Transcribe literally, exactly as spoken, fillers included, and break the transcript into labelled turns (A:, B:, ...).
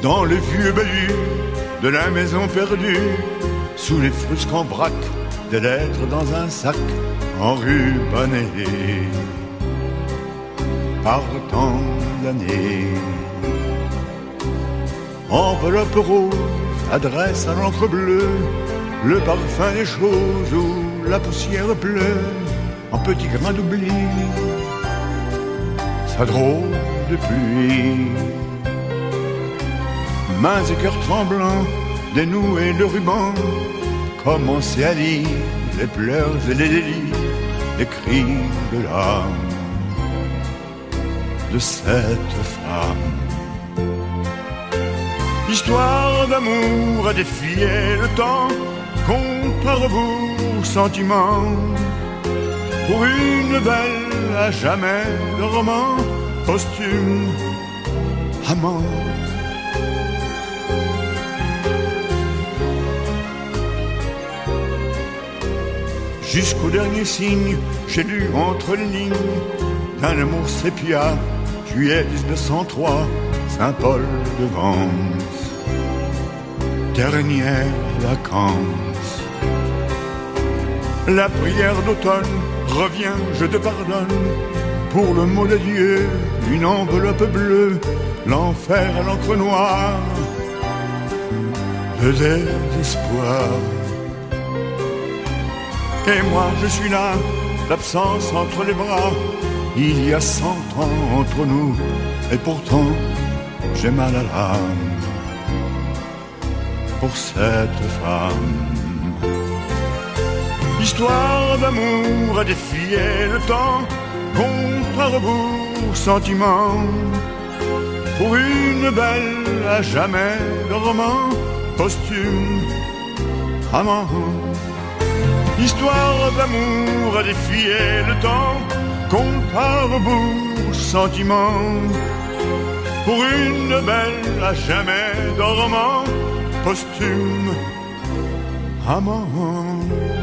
A: dans le vieux bahut de la maison perdue, sous les frusques en vrac, des lettres dans un sac enrubanné par tant d'années. Enveloppe rose, adresse à l'encre bleue, le parfum des choses où la poussière pleut en petits grains d'oubli, sa drôle de pluie. Mains et cœurs tremblants, dénouer le ruban, commencer à lire les pleurs et les délits, les cris de l'âme de cette femme. Histoire d'amour à défier le temps, compte à rebours, sentiment, pour une belle à jamais de roman, posthume, amant. Jusqu'au dernier signe, j'ai lu entre les lignes d'un amour sépia, juillet dix-neuf cent trois, Saint-Paul de Vence. Dernière vacances. La prière d'automne revient, je te pardonne, pour le mot d'adieu, une enveloppe bleue, l'enfer à l'encre noire, le désespoir. Et moi je suis là, l'absence entre les bras, il y a cent ans entre nous, et pourtant j'ai mal à l'âme pour cette femme. Histoire d'amour à défier le temps, compte à rebours, sentiment, pour une belle à jamais de roman, posthume, amant. Histoire d'amour à défier le temps, compte à rebours, sentiment, pour une belle à jamais de roman, posthume, amant.